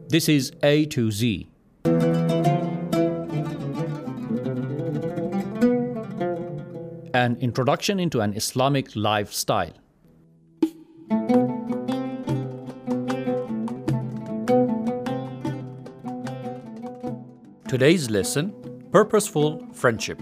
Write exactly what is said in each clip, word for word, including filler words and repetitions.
This is A to Z. An introduction into an Islamic lifestyle. Today's lesson, Purposeful Friendship.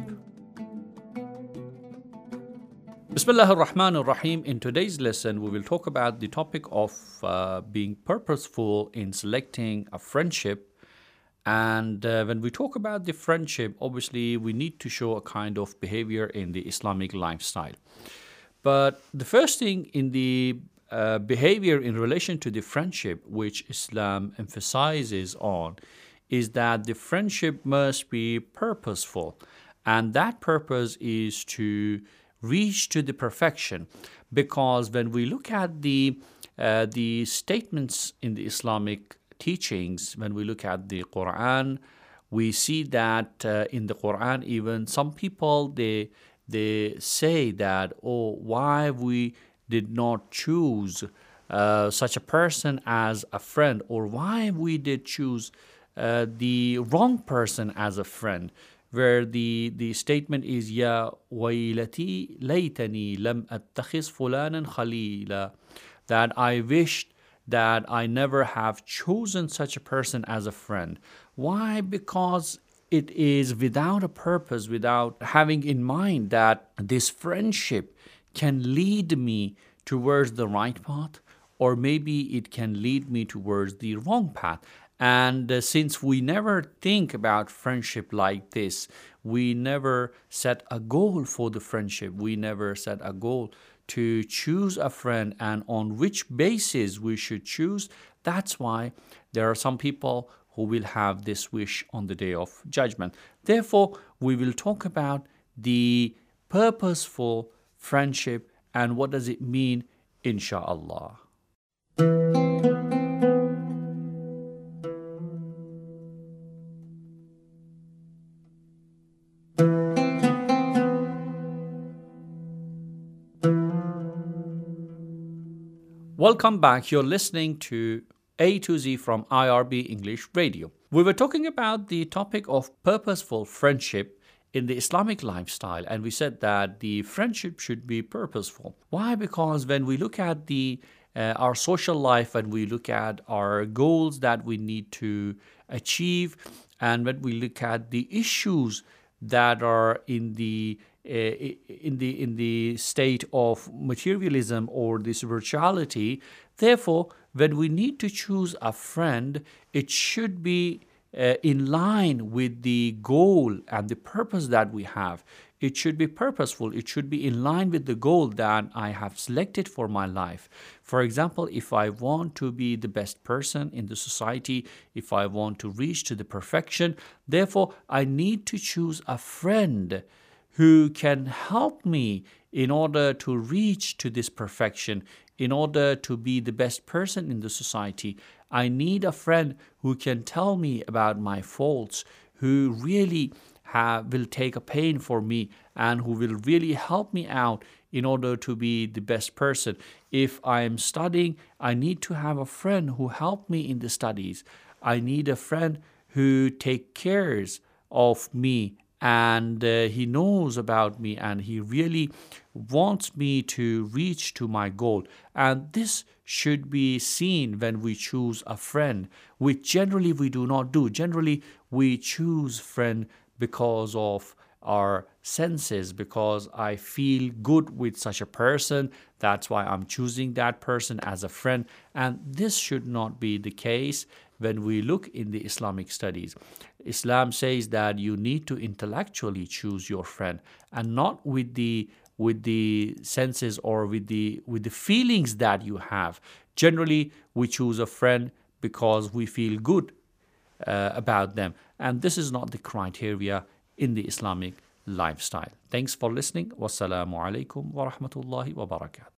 Bismillah ar-Rahman ar-Rahim. In today's lesson, we will talk about the topic of uh, being purposeful in selecting a friendship. And uh, when we talk about the friendship, obviously we need to show a kind of behavior in the Islamic lifestyle. But the first thing in the uh, behavior in relation to the friendship, which Islam emphasizes on, is that the friendship must be purposeful. And that purpose is to reach to the perfection. Because when we look at the, uh, the statements in the Islamic teachings, when we look at the Quran, we see that uh, in the Quran, even some people, they they say that, oh, why we did not choose uh, such a person as a friend, or why we did choose uh, the wrong person as a friend, where the, the statement is, Ya waylati laytani lam attakhiz fulanan khalila, that I wished that I never have chosen such a person as a friend. Why? Because it is without a purpose, without having in mind that this friendship can lead me towards the right path, or maybe it can lead me towards the wrong path. And uh, since we never think about friendship like this, we never set a goal for the friendship, we never set a goal to choose a friend and on which basis we should choose. That's why there are some people who will have this wish on the day of judgment. Therefore, we will talk about the purposeful friendship and what does it mean, insha'Allah. Welcome back. You're listening to A to Z from I R B English Radio. We were talking about the topic of purposeful friendship in the Islamic lifestyle, and we said that the friendship should be purposeful. Why? Because when we look at the uh, our social life, and we look at our goals that we need to achieve, and when we look at the issues that are in the Uh, in the in the state of materialism or the spirituality. Therefore, when we need to choose a friend, it should be uh, in line with the goal and the purpose that we have. It should be purposeful. It should be in line with the goal that I have selected for my life. For example, if I want to be the best person in the society, if I want to reach to the perfection, therefore I need to choose a friend who can help me in order to reach to this perfection, in order to be the best person in the society. I need a friend who can tell me about my faults, who really have, will take a pain for me, and who will really help me out in order to be the best person. If I am studying, I need to have a friend who help me in the studies. I need a friend who take cares of me, and uh, he knows about me, and he really wants me to reach to my goal. And this should be seen when we choose a friend, which generally we do not do. Generally, we choose friend because of our senses, because I feel good with such a person. That's why I'm choosing that person as a friend. And this should not be the case when we look in the Islamic studies. Islam says that you need to intellectually choose your friend, and not with the with the senses or with the with the feelings that you have. Generally, we choose a friend because we feel good uh, about them, and this is not the criteria in the Islamic lifestyle. Thanks for listening. Wassalamu alaikum wa rahmatullahi wa barakatuh.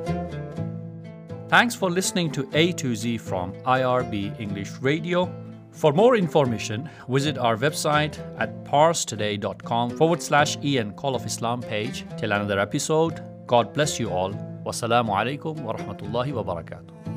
Thanks for listening to A to Z from I R B English Radio. For more information, visit our website at parstoday.com forward slash Ian Call of Islam page. Till another episode, God bless you all. Wassalamu alaikum wa rahmatullahi wa barakatuh.